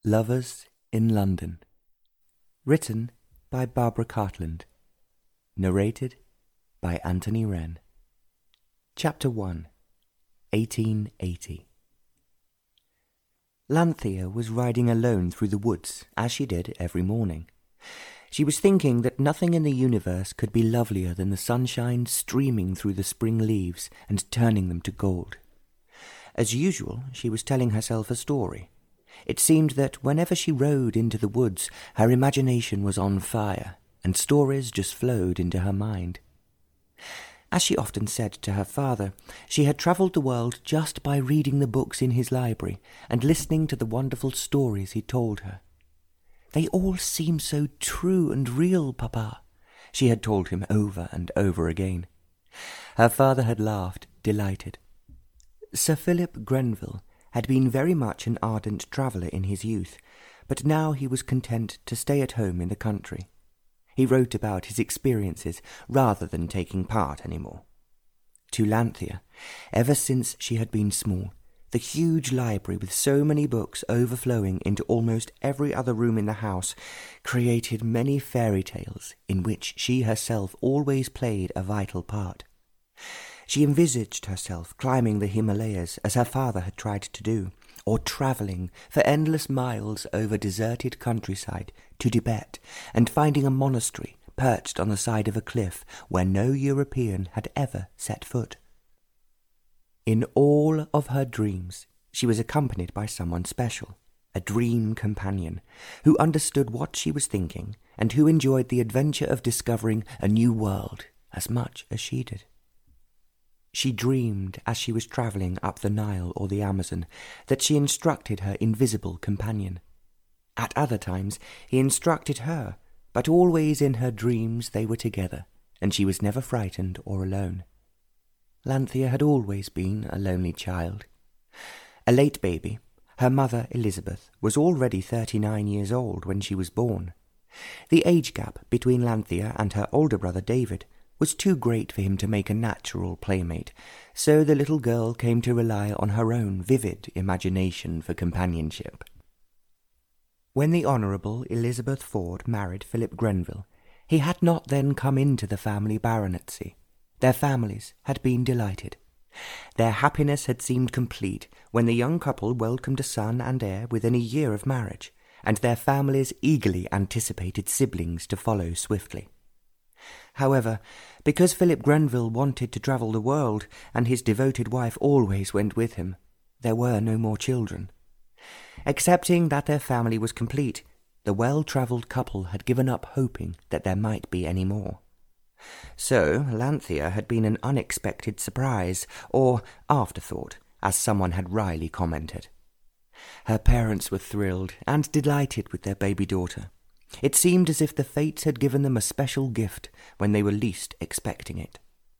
Lovers in London. Written by Barbara Cartland. Narrated by Anthony Wren. Chapter 1, 1880. Lanthea was riding alone through the woods, as she did every morning. She was thinking that nothing in the universe could be lovelier than the sunshine streaming through the spring leaves and turning them to gold. As usual, she was telling herself a story. It seemed that whenever she rode into the woods, her imagination was on fire, and stories just flowed into her mind. As she often said to her father, she had travelled the world just by reading the books in his library and listening to the wonderful stories he told her. "They all seem so true and real, Papa," she had told him over and over again. Her father had laughed, delighted. Sir Philip Grenville had been very much an ardent traveller in his youth, but now he was content to stay at home in the country. He wrote about his experiences rather than taking part any more. To Lanthea, ever since she had been small, the huge library with so many books overflowing into almost every other room in the house created many fairy tales in which she herself always played a vital part. She envisaged herself climbing the Himalayas as her father had tried to do, or travelling for endless miles over deserted countryside to Tibet and finding a monastery perched on the side of a cliff where no European had ever set foot. In all of her dreams, she was accompanied by someone special, a dream companion, who understood what she was thinking and who enjoyed the adventure of discovering a new world as much as she did. She dreamed, as she was travelling up the Nile or the Amazon, that she instructed her invisible companion. At other times he instructed her, but always in her dreams they were together, and she was never frightened or alone. Lanthea had always been a lonely child. A late baby, her mother Elizabeth was already 39 years old when she was born. The age gap between Lanthea and her older brother David was too great for him to make a natural playmate, so the little girl came to rely on her own vivid imagination for companionship. When the Honourable Elizabeth Ford married Philip Grenville, he had not then come into the family baronetcy. Their families had been delighted. Their happiness had seemed complete when the young couple welcomed a son and heir within a year of marriage, and their families eagerly anticipated siblings to follow swiftly. However, because Philip Grenville wanted to travel the world, and his devoted wife always went with him, there were no more children. Accepting that their family was complete, the well-travelled couple had given up hoping that there might be any more. So Lanthea had been an unexpected surprise, or afterthought, as someone had wryly commented. Her parents were thrilled and delighted with their baby daughter. It seemed as if the fates had given them a special gift when they were least expecting it.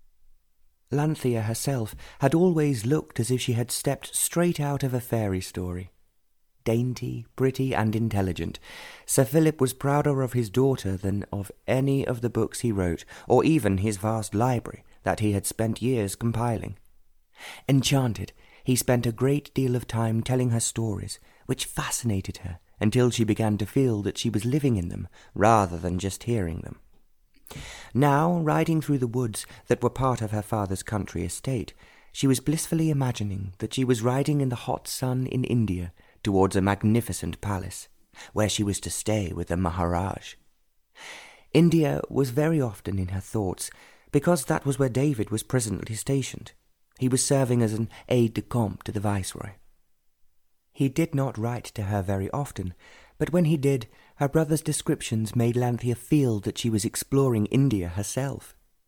Lanthea herself had always looked as if she had stepped straight out of a fairy story. Dainty, pretty, and intelligent, Sir Philip was prouder of his daughter than of any of the books he wrote, or even his vast library that he had spent years compiling. Enchanted, he spent a great deal of time telling her stories, which fascinated her, until she began to feel that she was living in them rather than just hearing them. Now, riding through the woods that were part of her father's country estate, she was blissfully imagining that she was riding in the hot sun in India towards a magnificent palace, where she was to stay with the Maharaj. India was very often in her thoughts, because that was where David was presently stationed. He was serving as an aide-de-camp to the Viceroy. He did not write to her very often, but when he did, her brother's descriptions made Lanthea feel that she was exploring India herself.